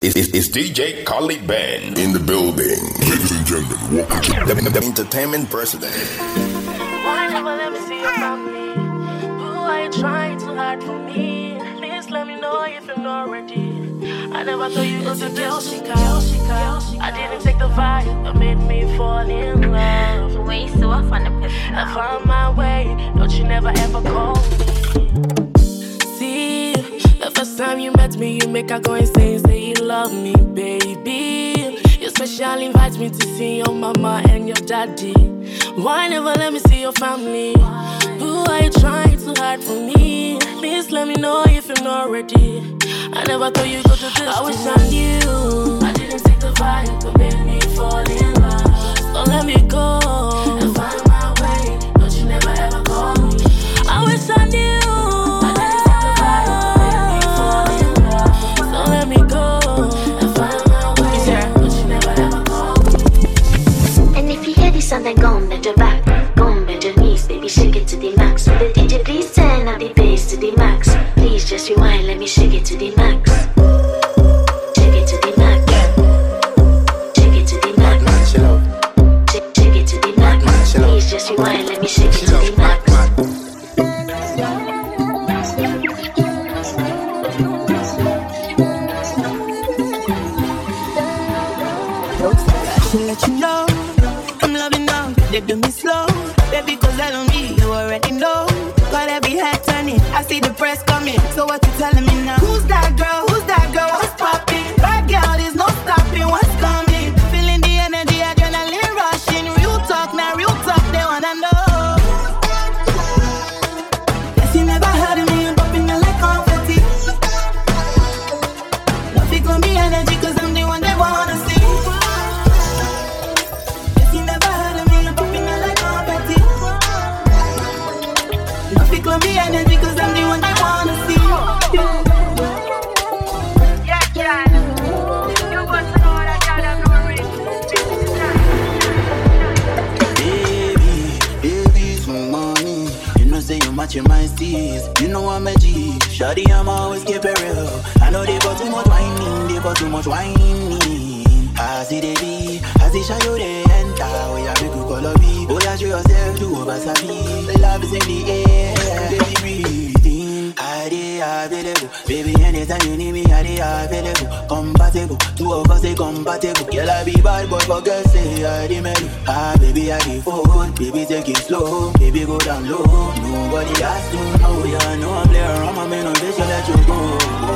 It's DJ Carly Ben in the building. Ladies and gentlemen, welcome to the entertainment president. Why never let me see your family? Who are you trying too hard for me? Please let me know if you're not ready. I never thought you go to Delshika. I didn't take the vibe that made me fall in love. Way so off on the pistol. I found my way, don't you never ever call me. See, the first time you met me, you make her go insane, say you love me, baby. You special invite me to see your mama and your daddy. Why never let me see your family? Who are you trying too hard for me? Please let me know if you're not ready. I never thought you'd go to this. I wish I knew. I didn't take the vibe that made me fall in love. So let me go and find my way. Don't you never ever call me. I wish I knew. I didn't take the vibe that made me fall in love. So let me go and find my way. Don't you never ever call me. And if you hear this song, then go on, bend your back. Go on, bend your knees, baby, shake it to the max. So the DJ, please turn up the bass to the max. Please just rewind, let me shake it to the max. Shake it to the max. Shake it to the max. Shake it to the max. Please just rewind, let me shake it to the max. I should let you know I'm loving now. They do me slow, baby, cause I don't need you already know. Got every head turning, I see the press coming. So what you telling me now? Who's that girl? Who's that girl? What's popping? Bad girl, there's no stopping. What's coming? Feeling the energy, adrenaline rushing. Real talk, now real talk, they wanna know. Guess you never heard of me, I'm popping out like confetti. Love it gon' be energy, cause I'm the one they wanna see. Guess you never heard of me, I'm popping out like confetti. Love it gon' be energy, cause I'm the one they wanna see. Yeah, yeah. You got to know that y'all have no ring. Baby, some money. You know say you matching my steez. You know I'm a G. Shawty, I'm always keep it real. I know they got too much whining, they got too much whining. I see they be, I see show they enter. Oh yeah, make you call a B. Oh yeah, show yourself to Obasabi. Love is in the air, baby breathing. I dey available, baby anytime you need me, I dey available. Compatible, two of us they compatible. Girl I be bad boy, but girl say I dey mellow. Ah baby I dey forward, baby take it slow, baby go down low. Nobody has to know, yeah, know I'm there. I'm a man on this, so let you go.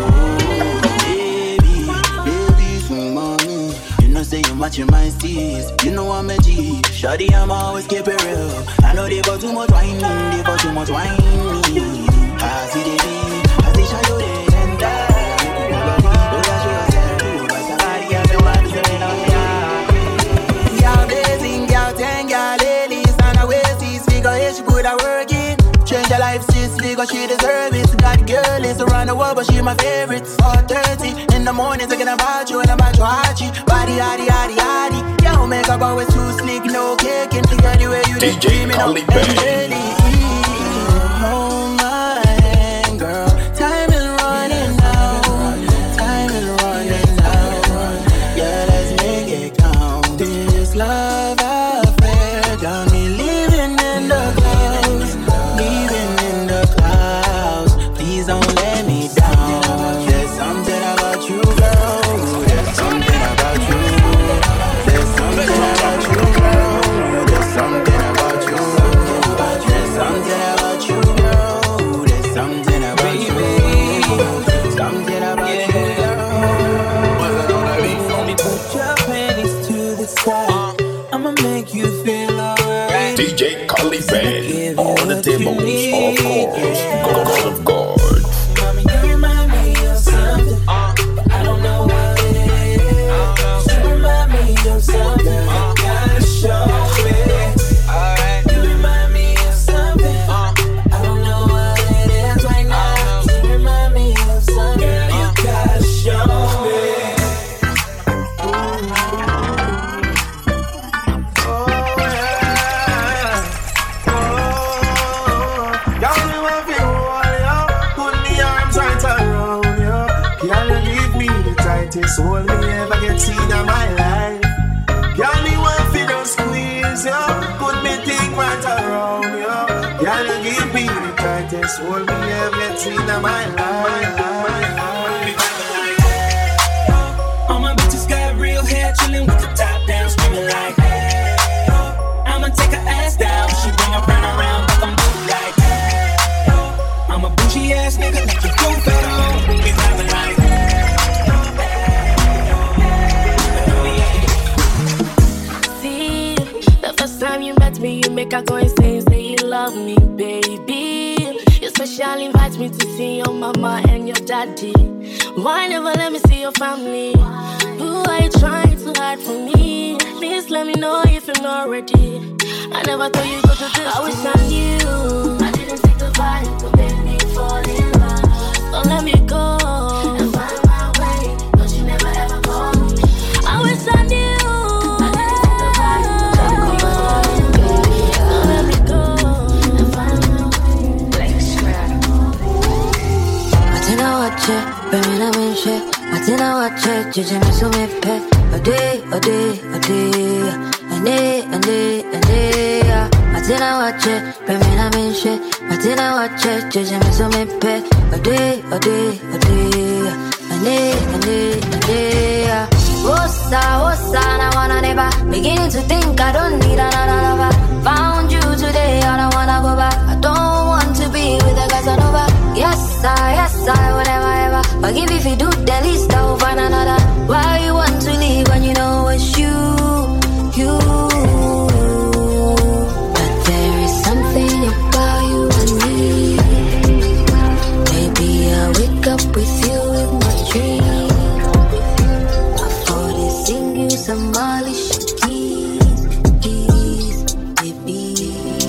Baby, some money. You know say you matching my steez. You know I'm a G. Shawty, I'm always keep it real. I know they got too much whining, they got too much whining. I see they be, I see shadow they enter. Don't show yourself too, but somebody else the one saying oh yeah. Y'all blazing, y'all 10, y'all ladies. And I waist these figure, yeah, she good at working. Change her life, sis, figure she deserve it. Got girl is around the world, but she my favorite. 4:30 in the morning, thinking about you and about your hachi. Body, yaddy, yaddy, yaddy. Your makeup always too slick, no cake. And figure the way you DJ dreaming Carly up Ben. every day. Hold my hand, girl. Time is running out. Time is running out. Yeah, let's make it count. This love affair got me living in the clouds. Living in the clouds. Please don't let me down. There's something about you, girl. There's something about you. There's something about you, girl. There's something about you. There's something about you, girl. There's something about you. Something about you, girl. Put your panties to the side. I'ma make you feel alright. DJ Carly Ben on the tables, of course. God of God. Mommy, you remind me of something. I don't know what it is. You remind me of something. Gotta show me. You remind me of something. I don't know what it is right now. You remind me of something. You gotta show me. Y'all know I feel tightest hold me ever get seen in my life. Girl, me want fi just squeeze yo, put me thing right around yo. Girl, you give me the tightest hold me ever get seen in my life. All my bitches got real hair, chillin' with the top down, screaming like, hey, oh. I'ma take her ass down, she bring her around, like I'm blue like, hey, oh. I'm a bougie ass nigga, like you do better. We vibing like, see, the first time you met me, you make her go insane, say you love me, baby. You special invite me to see your mama and your daddy. Why never let me see your family? Who are you trying to hide from me? Please let me know if you're not ready. I never thought you'd go to this. I wish I knew. I didn't think about it, but made me fall in love. So let me go and find my way. But you never ever call me. I wish I knew. I didn't think about it, but made me fall in love. So let me go and find my way. Like Shred. I watch it, baby, I'm in shit. I watch it, judging me so me pet. A day, a day, a day, a day, a day, a day. I watch it, baby, I'm in shit. I watch it, judging me so me pet. A day, a day, a day, a day, a day, a day. Wossa, I wanna never. Beginning to think I don't need another lover. Found you today, I don't wanna go back. I don't want to be with a Casanova. Yes, I, whatever, ever. Forgive if you do the least, I'll find another. Why you want to leave when you know it's you? But there is something about you and me. Maybe I wake up with you in my dream. Before they sing you some Molly keys, baby.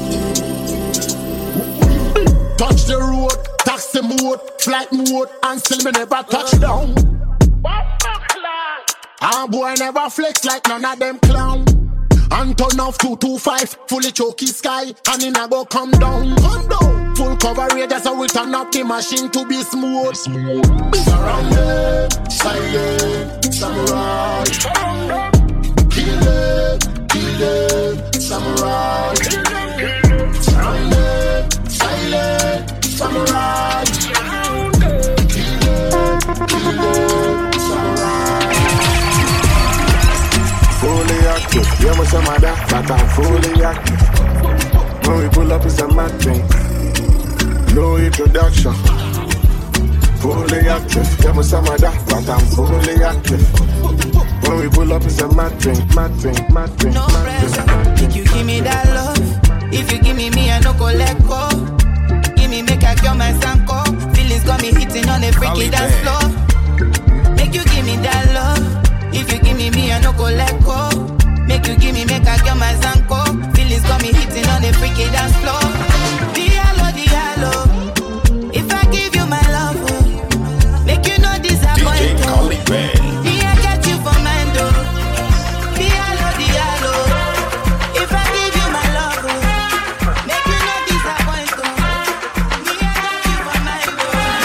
Touch the road. Taxi mode, flight mode, and still me never touch down. And boy never flex like none of them clown. And turn off 225, fully choky sky, and in a go come down. Full coverage, that's how we turn up the machine to be smooth. Surrounded, silent, samurai. Kill it, samurai. Surrounded, silent, samurai. Fully active, yeah, my mother, but I'm fully active. When we pull up, it's a mad thing. No introduction. Fully active, yeah, my mother, but I'm fully active. When we pull up, it's a mad thing, mad thing, mad thing, no mad thing, mad thing. If you give me that love, if you give me, I no go let go. Give me, make I cure my sanko. Feelings got me hitting on a freaky dance floor. Make you give me that love. If you give me, I no go let go. Make you give me, make I get my zanko. Feelings got me hitting on the freaky dance floor. Diallo. If I give you my love, make you know disappoint. DJ Collie Band. Me, I get you for mine, though. Diallo. If I give you my love, make you know disappoint. Me, I get you for mine,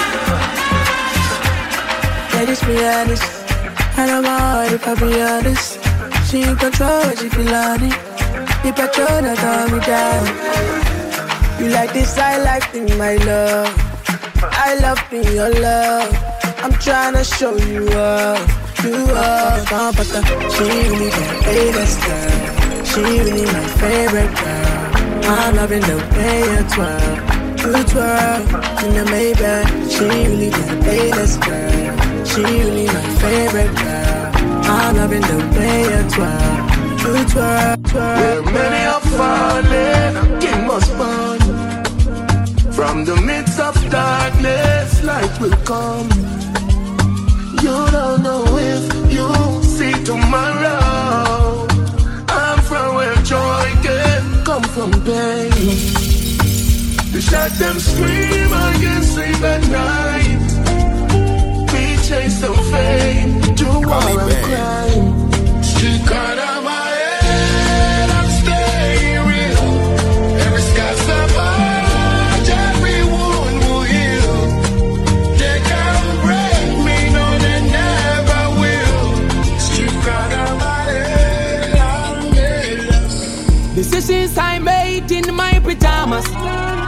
though. Let us be honest. I don't mind if I be honest. She in control, she feel on it. The petrol that calm me down. You like this, I like being my love. I love being your love. I'm tryna show you up. You up, but she really the greatest girl. She really my favorite girl. I'm loving the way you twirl. You twirl in the Maybach. She really the greatest girl. She really my favorite girl. I'm loving the way you twirl. You twirl. Where many are falling, a king must burn. From the midst of darkness, light will come. You don't know if you see tomorrow. I'm from where joy can come from pain. You shot them scream, I can't sleep at night. Chase some fame, do war and crime. She cut out my head, I'm staying real. Every scar survived, every wound will heal. They can't break me, no they never will.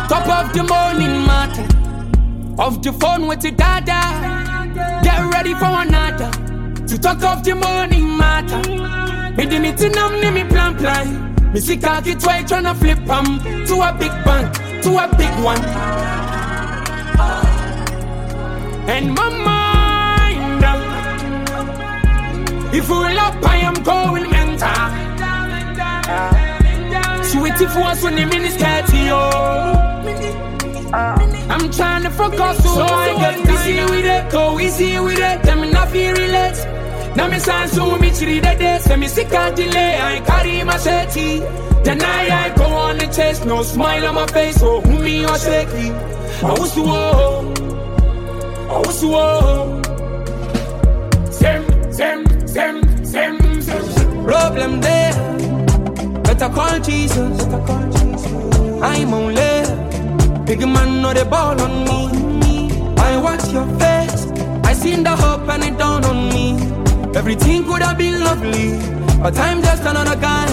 Top of the morning matter. Off the phone with the dada. Get ready for another. To talk of the morning matter. Me di me tinam ni me plan. Me see khaki twice tryna flip to a big bank, to a big one. And my mind, if we up, I am going mental. Sweetie for us when the minutes get to you. I'm trying to focus, so I get busy with it, go easy with it. Tell me not feel relaxed. Now me sound so me chiri the day. Say me sick and delay, I carry my machete. Then I go on the chase, no smile on my face, so who me or shaky. I was to Same. Problem there, better call Jesus. I'm only big man, no the ball on me. I watch your face, I seen the hope and it dawned on me. Everything could have been lovely, but I'm just another guy,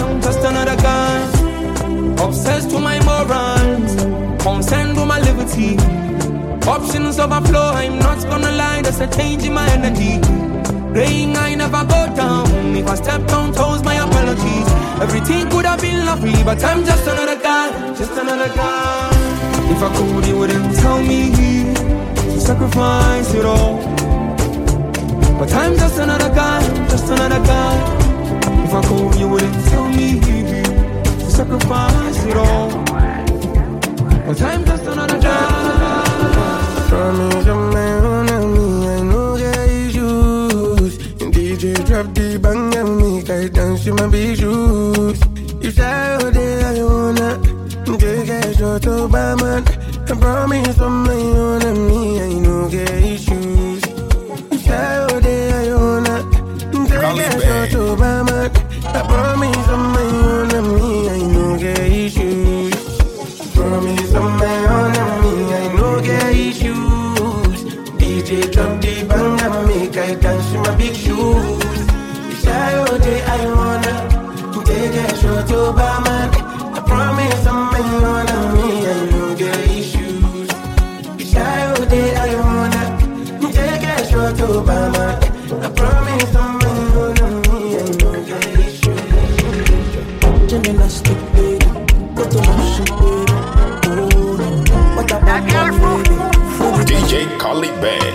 Obsessed with my morals, concerned with my liberty. Options overflow, I'm not gonna lie, there's a change in my energy. Praying I never go down, if I step down toes, my apologies. Everything could have been lovely, but I'm just another guy, If I could, you wouldn't tell me to sacrifice it all. But I'm just another guy, If I could, you wouldn't tell me to sacrifice it all. But I'm just another guy. Promise you're my own enemy, I know get issues. And DJ drop the bang and make I dance in my big shoes. If I were there, I wanna take a shot of my man. I promise you're my own enemy, I know get issues. If I were there, I wanna take a shot of my man. I promise you're my own enemy, I know get issues. Promise you're my own enemy, I know get issues. DJ drop the bang and make I dance in my big shoes. If I were there, I wanna take a shot of my man. I promise I'm my own enemy, I know get issues. If I were there, I wanna take a shot of my man. I promise I'm my own enemy, I know get issues. Gymnastic, baby, go to motion, baby. What about my baby? DJ Khalid Ben.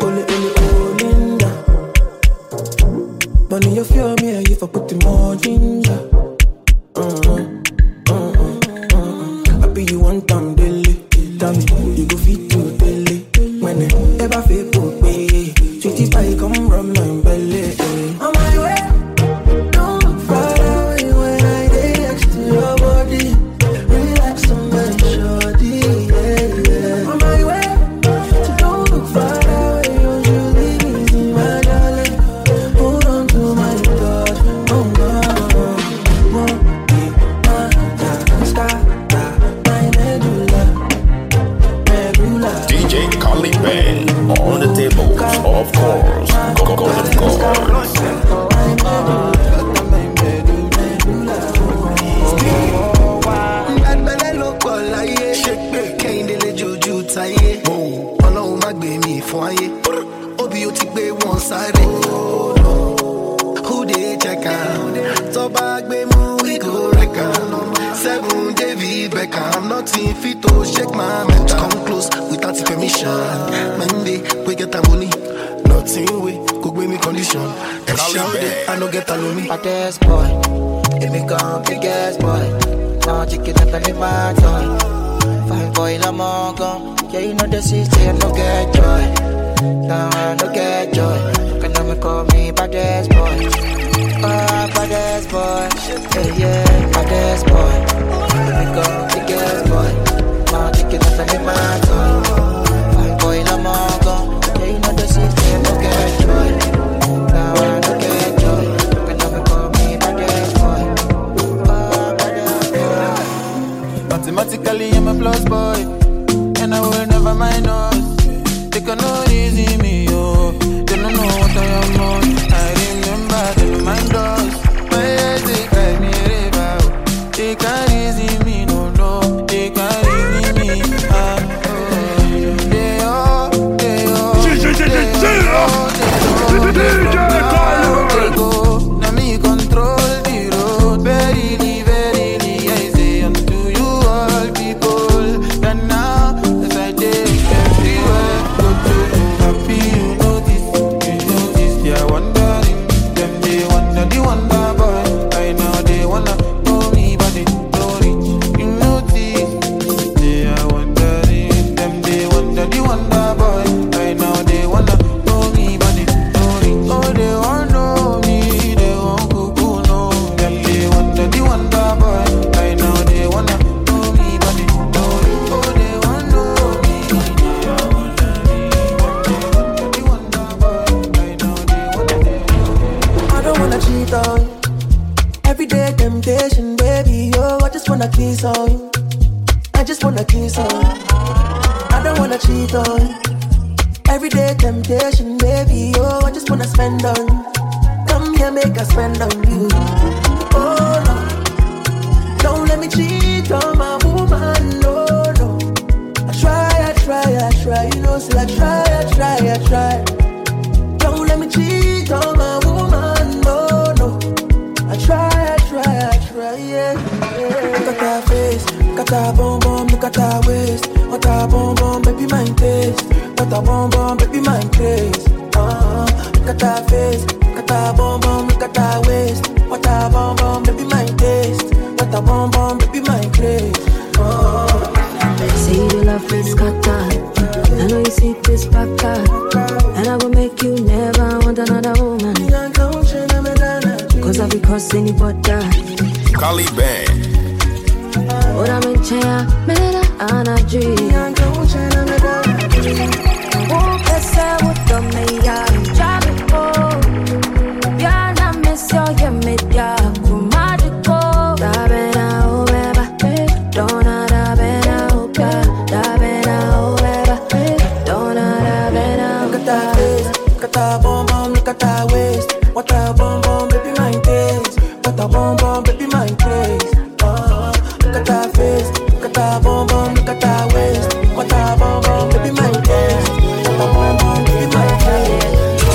Money you feel me if I put the more ginger. I be you one time daily. Tell me you go fit to daily. When I ever feel good, baby. Sweetie pie come from my belly. On my way, don't look far away when I get next to your body. Relax on my shorty, yeah. On my way, so don't look far away. You leave me in my darling. Hold on to my touch, oh no. Won't be my star, my medulla. DJ Khalid Ben on the table, of course. Golden chords. Ọlọ́run má gbé mi fún ayé. Obi ó ti gbé wọn sáré. Who dey check am? Tọ́ba gbé mú we go wreck am. 7 David Beckham, nothing fit to shake my mental. Come close without permission. Monday we get the money. Nothing we go gbé me condition. If shout it, I no get alone me. Baddest boy, if me come biggest boy. Now chicken up and my toy. Fine boy, I'm all gone. Yeah, you know the system, I no get joy. Now I no get joy. Can I call me baddest boy? Baddest boy. Yeah, baddest boy. Let me go, biggest boy. Now chicken up and my toy. Fine boy, I'm all gone. Yeah, you know the system, I no get joy. Now I no get joy. Can I call me baddest boy? Baddest boy. Mathematically, I'm a plus boy. And I will never minus. They can no easy me, oh. They don't know what I am on. I don't wanna cheat on you. Everyday temptation, baby, oh, I just wanna kiss on you. I just wanna kiss on you. I don't wanna cheat on you. Everyday temptation, baby, oh, I just wanna spend on you. Come here, make us spend on you. Oh no, don't let me cheat on my woman, no, no. I try, you know, say I try. Don't let me cheat on my woman, no, no. I try, yeah. Look at her face, look at her bum bum, look at her waist. What her bum bum, baby, my taste. What her bum bum, baby, my taste. Look at her face, look at her bum bum, look at her waist. What her bum bum, baby, my taste. What her bum bum, baby, my taste. See the love is scatter. I know you see this papa, and I will make you never want another woman. Cause I be crossing the border. Carly Band. What I'm in chair, mera energy. Oh, pesa uto me ya jago. Ya na miss yo media kumadiko. Da bena obeba, dona da bena oba. Da bena obeba, dona da bena oba. Look at that face, look at that bum bum, look at that waist. What a bum bum, baby, my taste. What a bum bum, baby, my taste. Look at that face, look at that bum bum, look at that waist. What a bum bum, baby, my taste. What a bum bum, baby, my taste.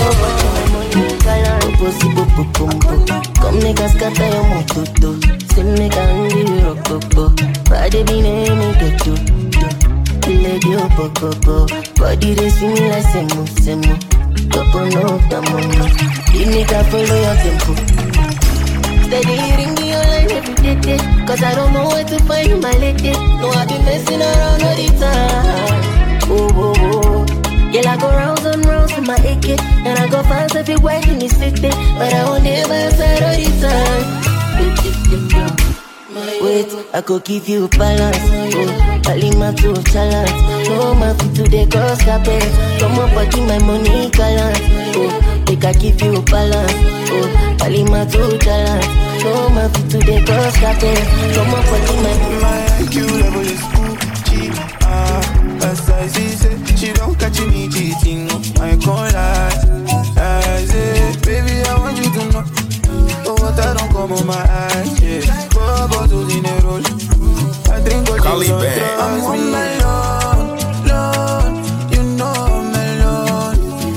Come make us scatter your mototo. Send me candy rococo. Body be name me get you. Let you poco. Body they see me like semo. Coco no tamono. You make I follow your tempo. Steady ring me all line every day. Cause I don't know where to find my lady. No, I be messing around all the time. Oh. Yeah, I go rounds and rounds with my AK. And I go fast everywhere in the city. But I won't never side all the time. Wait, I could give you balance. Oh, Alima to challenge. No, my feet to the cross carpet. Come up, I give my money balance. Oh, they can give you balance. Oh, Alima to challenge. No, my feet to the cross carpet. Come up, I give my IQ level is Gucci. As I say, she don't catch me cheating. No, I can't lie. I say, baby, I want you to know. Oh, what I don't come on my eyes, yeah. Go bottles in a roll. I drink what Carly you Band. I'm on my Lord. You know I'm alone.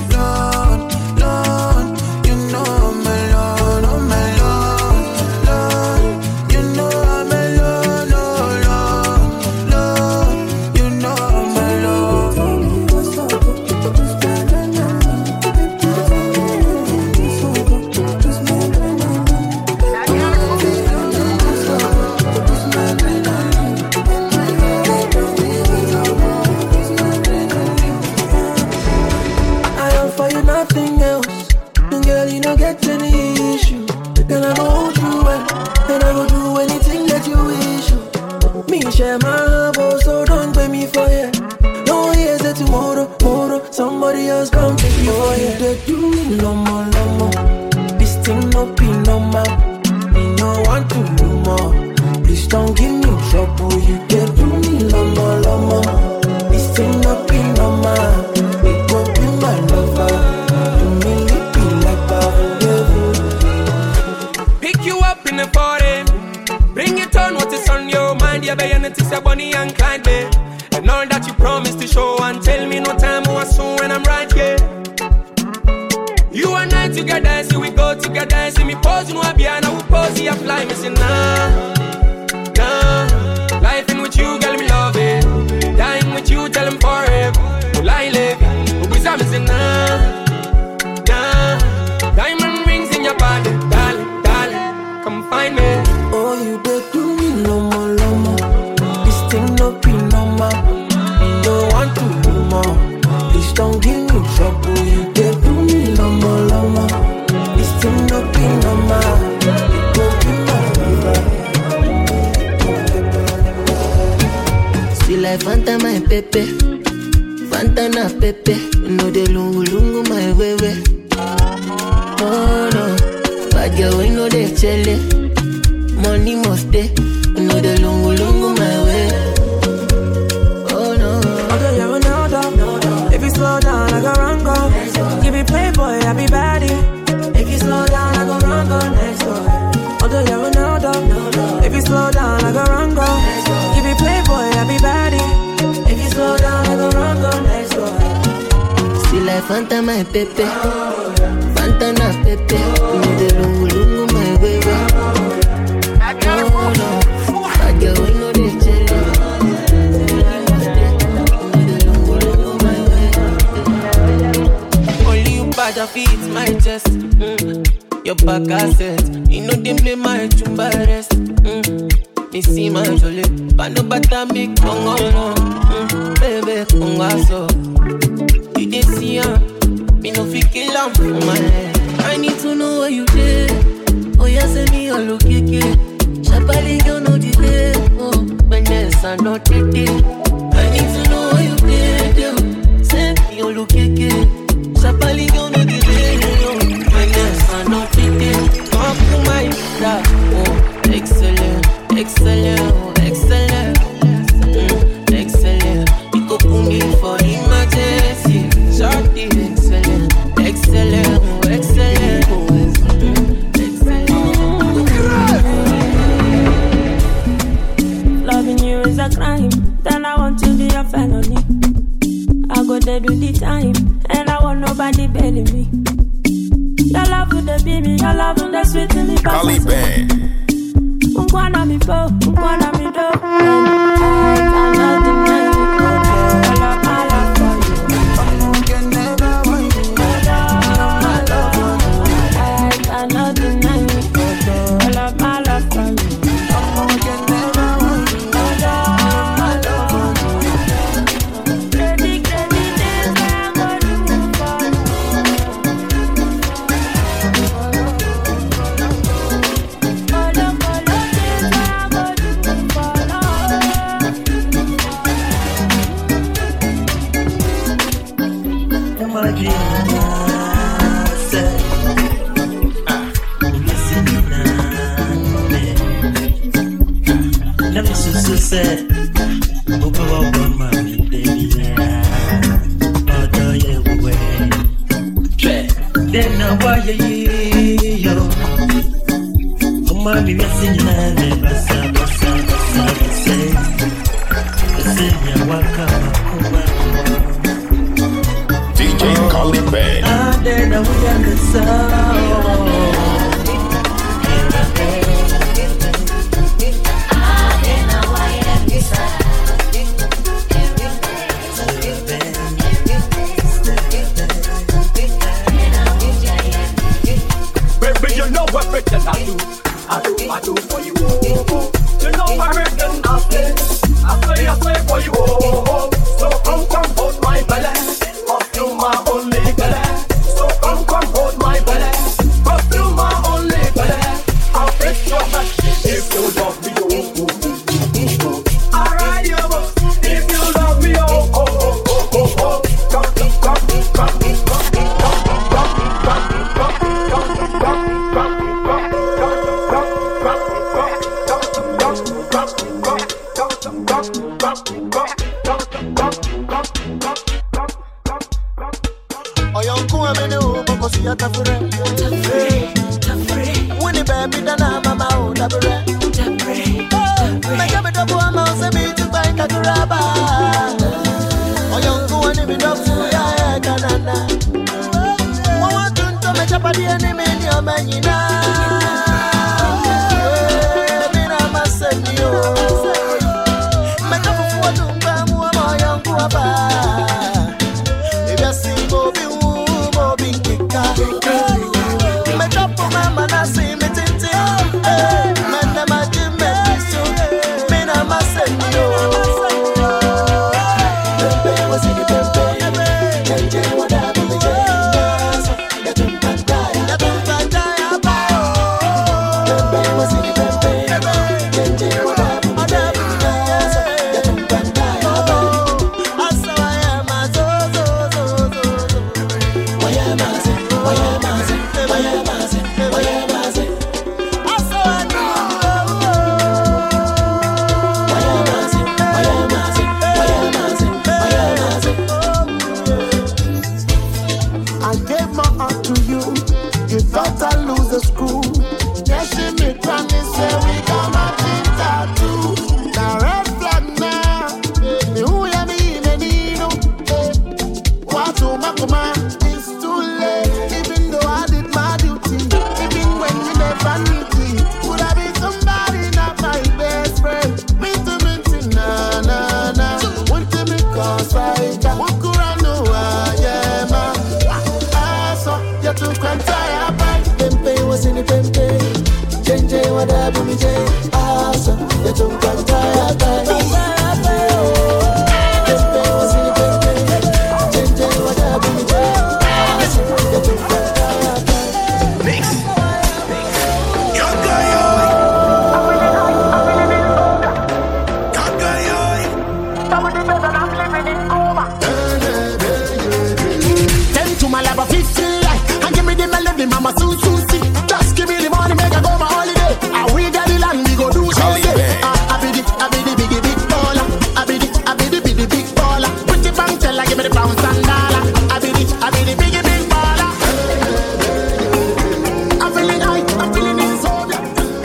Lord. You know I'm alone. I'm alone. Lord. You know I'm alone. Lord. You know I'm alone. Nothing else, and girl, you don't get any issue. Then I go hold you well, and I go do anything that you wish. Me share my heart, so don't blame me for it. No, here's the tomorrow, somebody else come take you for it. They do me no more. This thing no be normal. Me no want to do more. Please don't give me trouble. You they do me no more. This thing no be normal. It go be my lover. Pick you up in the party. Bring it on what is on your mind. Yeah, baby, and it's a Bonnie and Clyde, babe. And all that you promised to show and tell me no time or soon when I'm right here. You and I together, see we go together. See me pose, no Abiana, we pose, you fly, missing nah. Life in with you, girl, me love it. Dying with you, tell them forever. Will I live? Who is I'm missing nah. Diamond rings in your body, darling, come find me. Oh, you did do me no more. This thing no be normal. Me no want to do more. Please don't give me trouble. You did do me no more. This thing no be normal. It go be my lover. See like Fanta my pepe, Fanta na pepe. You know the lungu my wewe. Oh no, girl, we know they chele. Money must stay. You know the lungu my way. Oh no. Okay, yeah, Ronaldo. If you slow down, I go run go. Give you playboy, I be baddie. If you slow down, I go run go next door. Okay, yeah, Ronaldo. If you slow down, I go run go. Give you playboy, I be baddie. If you slow down, I go run go next door. Still like Fanta my pepe. Fanta na pepe. You know the lungu my way. Oh no. That girl, we know they chele. Only you bad of it, my chest. Your back asset. You know they play my chumba rest. Me see my jolly. But no bata make congo no. Baby congo so. You did see her. Me no fi kill am for my head. I need to know where you did. Oh yeah, send me all okay. Shabali you know the day. Oh, when there's a not the day. I need to know where you did. Send me all okay. Shabali you know the day. When there's a not the day. Up to my side. Oh, excellent. Excellent. You go put me for emergency. Shorty, excellent. Loving you is a crime. Then I want to be a felony. I go there do the time, and I want nobody bailing me. Your love would be me, your love would sweet to me. Collie Band. Unkwana mi po, unkwana mi do. And I cannot deny you. I love my love for you. You can never want me. I cannot deny you. I love my love for you. You can never want me. DJ Collie Band. Baby, you know everything I do for you. You know everything I say for you. So come hold my belly, 'cause you my only belly. So come hold my belly, 'cause you my only belly. I'll fix your back if you love me, I'll ride your boat if you love me, lose a screw. Yeah, she make promise say we come out in tattoo. Now red flag now, me who ya me no. What to my command? It's too late. Even though I did my duty, even when you never need me, would I be somebody not my best friend? Minty, na na na. Want to me cause I got walk around the world, yeah man. So you took and tie up. Pempe was in the pempe. JJ what I do me J. So you took and tie up. Pempe was in the pempe. JJ what I do me J. So you took and tie up. Mix. To my love of 50 and give me the melody, mama soon see. Just give me the money, make I go my holiday. And we got the land, we go do shit. I be the big baller. I be the big baller. Put the bank tell I give me the pounds and dollar. I be the big baller. I'm feeling high, I'm feeling it so good.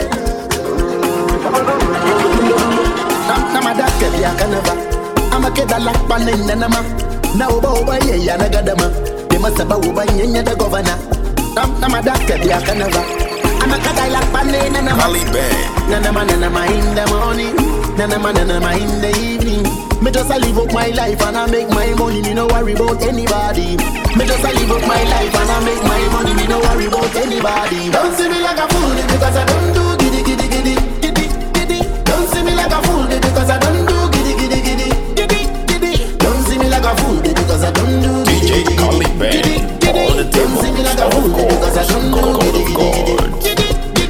I'm a dark baby, I can never. I'm a kid that like panning and I'm a now boy, yeah, I got them. Masaba ubanye the governor. I'm a doctor, I can never. I'm a Cadillac panel and I'm Nana in the morning, Nana in the evening. Me just a live up my life and I make my money, me no worry about anybody. Me just a live up my life and I make my money, me no worry about anybody. Don't see me like a fool because I don't do giddy. Don't see me like a fool because I don't do giddy. Don't see me like a fool because I don't do DJ Collie Band. All the time see me like a fool because I don't do giddy.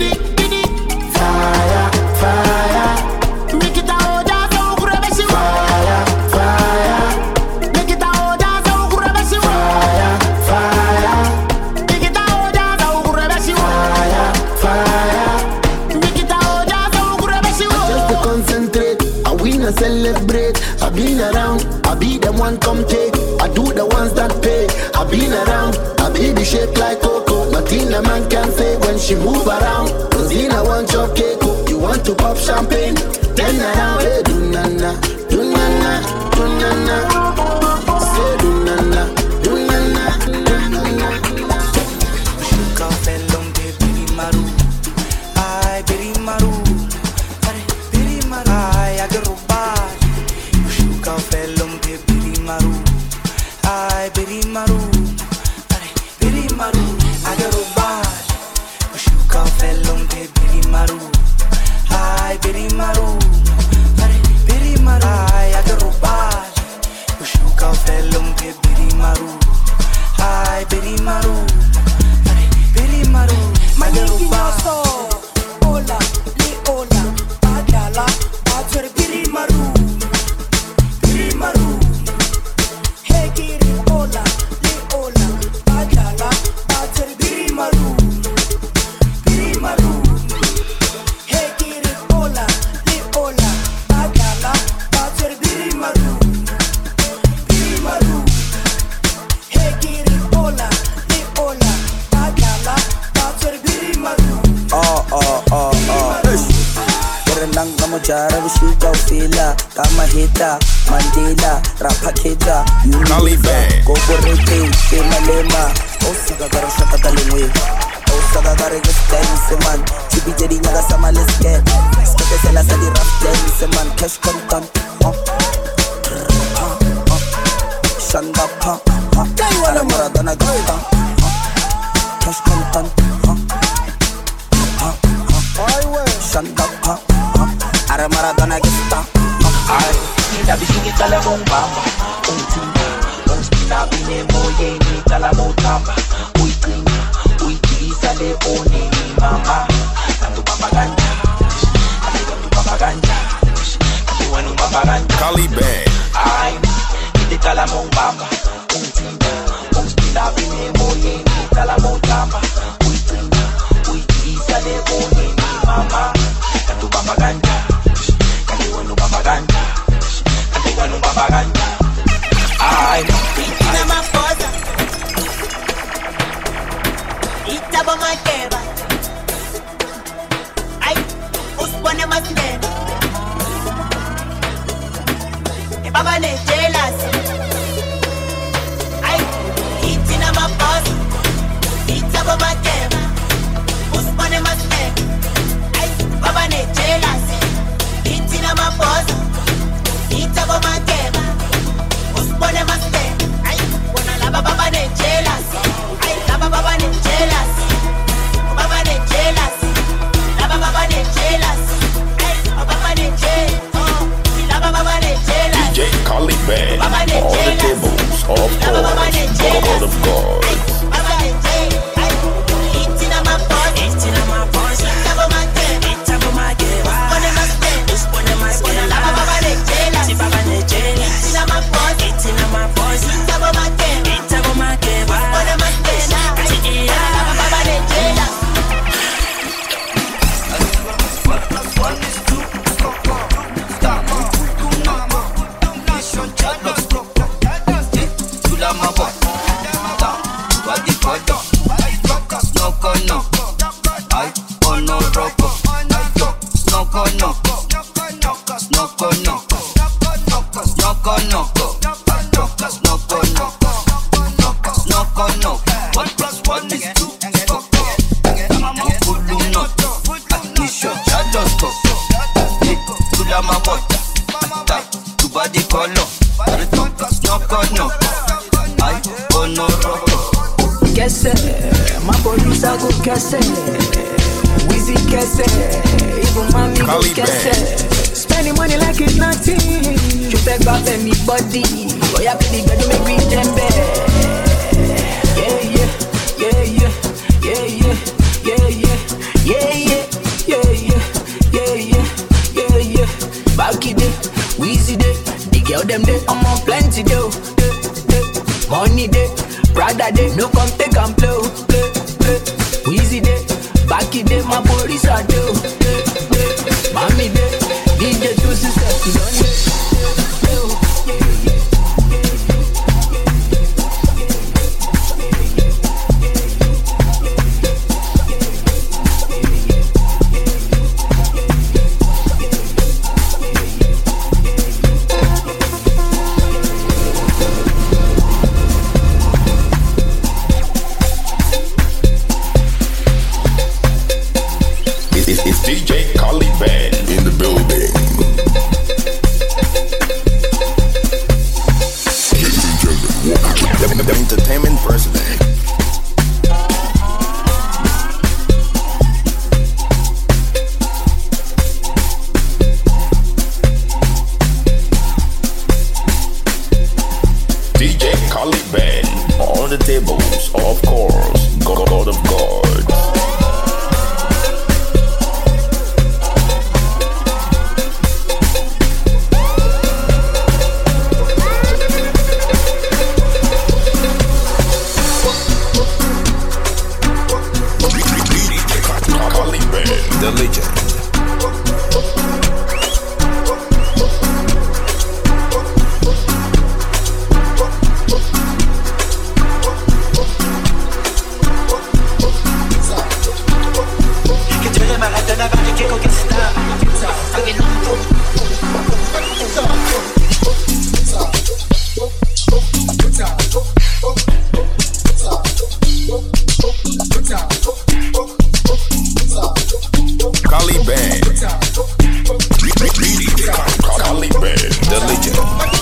Fire. Make it out as a grab she fire. Make it out as a grab she fire. Make it out as a grab she fire. Make it out as a grab she. Just to concentrate, I win and celebrate. I've been around, I be the one come take. I do the ones that pay. I've been around, I baby shape like Coco. Nothing a man can say when she move around. Rosina want your cake, you want to pop champagne. Then around, hey, do nana. Say do nana. Shuka felon de biri maru. Ay biri maru. Ay agaruba. Shuka felon de biri maru. Ay biri maru. Agaruba. Shuka felon de biri maru. Ay biri maru. Ay agaruba. Shuka felon de biri maru. Ay biri maru. Agaruba. Hola, li hola, agala, atur biri maru. Hey kiri hola, li hola, agala, atur biri maru. Hey kiri hola, li hola, agala, atur biri maru. Hey kiri hola, li hola, agala, atur biri maru. Lang kamo jara bishika ufila kama hita Mandela rapa keda Univa Gogo rete Lema Osaga gara shaka dalingwe Osaga gara just dance man Chibi jadi nyaga sama let's get Skate sela sali rap dance man Cash content Shanda pa Ara maradona gita Cash content Shanda pa Ara maradona gita Ay, kita bisingit talabong bamba Untina, unspina bine moye ni talabong tamba Uy kina, uy kisa le one ni mama Kantu papaganda, kantu papaganda Kantu wanu papaganda Collie Band. Ay, kita talabong bamba Untina, unspina bine moye ni talabong tamba Uy kina, uy kisa le one ni mama Kantu papaganda Papaganda. Ay, Ina maposa Itaba makeba rocco. Knock, What plus one is two? Kese, my police I go kese. Wheezy kese, even mommy go kese. Spending money like it's nothing. You beg about anybody. Boy, I believe that you make me dembe. Yeah. Backy day, Wheezy day, the girl them day, I'm on plenty day. Money day, Prada day, no come take and play. Wheezy day, Backy day, my police are do. Mommy day, DJ 2 sisters, you don't day. It's DJ Kali Band in the building. Ladies and gentlemen, welcome to the entertainment president. DJ Kali Band on the tables, of course, God of God. The legend. Kali Band. Kali Band, the legend.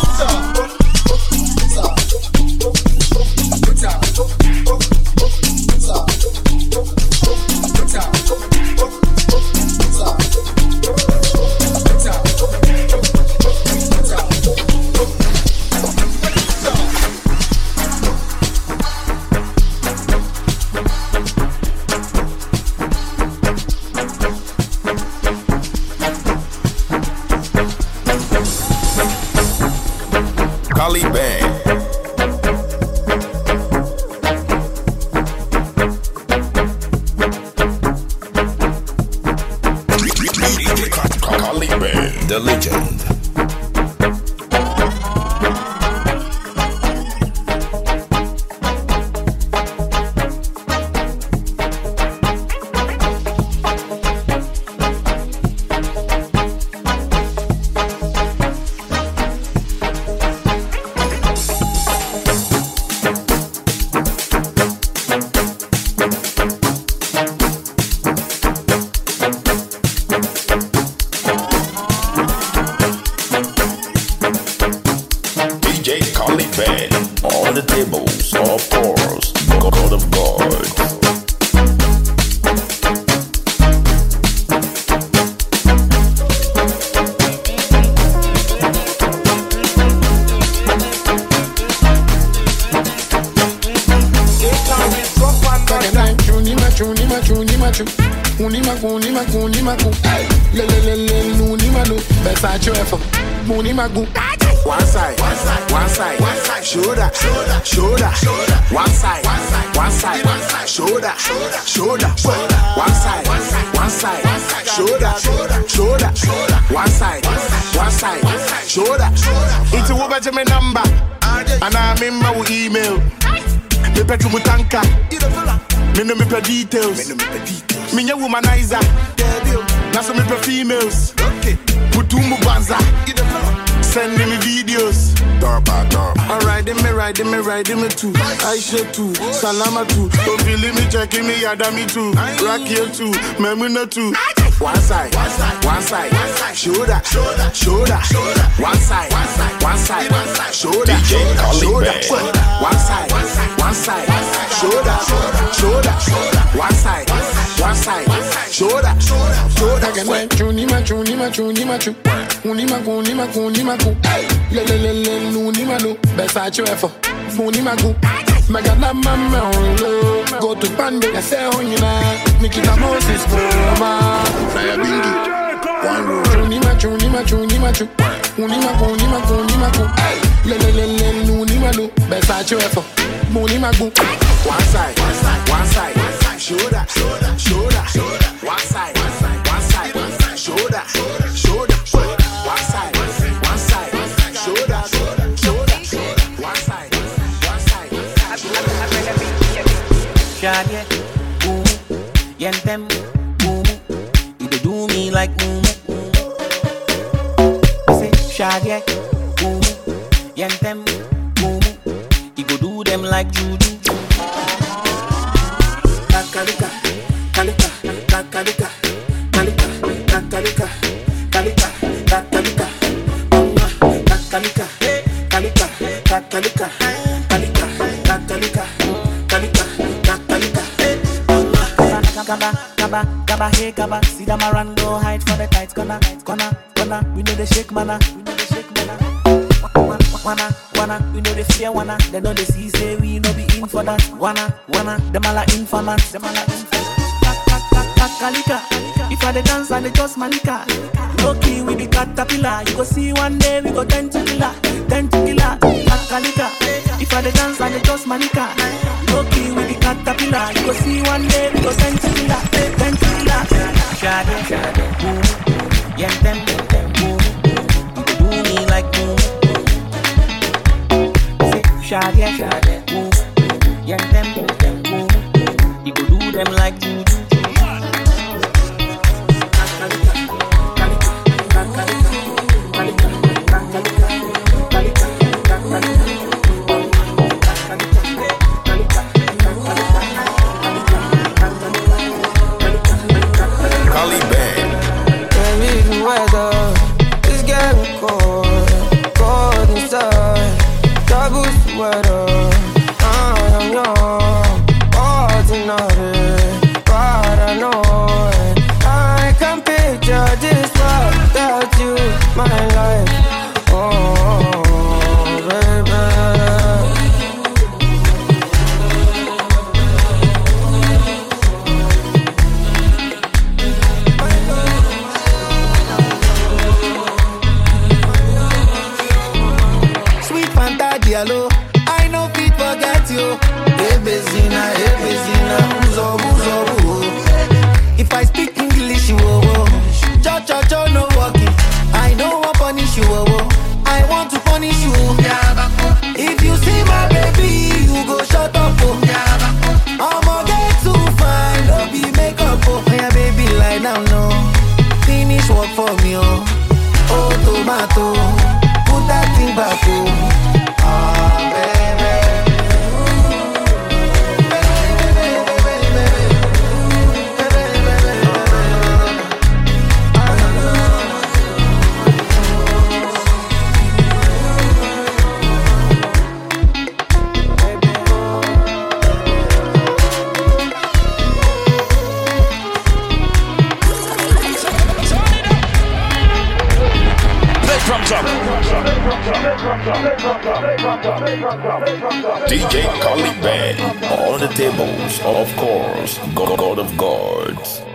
Kali Band. Kali Band, the legend. DJ Kali Band on the tables, of course, God of God. One side, shoulder, one side, shoulder, one side, shoulder, one side, shoulder. It's a woman to my number, and I'm in my email. Me petru mutanka, Me no me per details. Me no womanizer. Now so me per females. Putumu banza. Sending me videos. Alright, them me too. Aisha too, Salama too. Don't believe me, checking me, Adami too. Rakia too, Memuna too. One side, shoulder, one side, shoulder, shoulder, one side, shoulder, one side, shoulder. Go to Pande, I say on you now. Nikita Moses, Mama. Saya Bingi, one road. Unima. Best effort. Munimagu. One side, shoulder, one side, shoulder, one side, shoulder, one side. Shadie, boom, yentem, boom. You dey do me like boom. Say Shadie, boom, yentem, boom. You go do them like juju. Kalika, Gaba, hey gaba, see them around, go hide for the tight corner. We know the shake mana, Wanna, we know the fear wanna, they know the see say we no be in for that. Wanna, them all are informants, Kalika, if I the dance and the just malika. Lucky we be caterpillar, you go see one day we go 10 to killer. Kalika, if I the dance and the just malika. Lucky we be caterpillar, you go see one day we go 10 to killer. Shade, boom, yentem, boom. You go do me like boom. Say shade, boom, yentem, boom. You go do them like juju. It's getting cold inside. Trouble sweater. I am young, ordinary, paranoid. I can picture this world without you, my life. Oh, baby. Diallo, I know fit forget you. Hey Bezina, uzo. If I speak English, you cho no walking. I don't want punish you, I want to punish you. If you see my baby, you go shut up. I'ma get too fine, don't be makeup. Yeah, baby, lie down, no. Finish work for me, oh tomato, put that thing back, DJ Khalid Band on the tables, of course, God of Gods.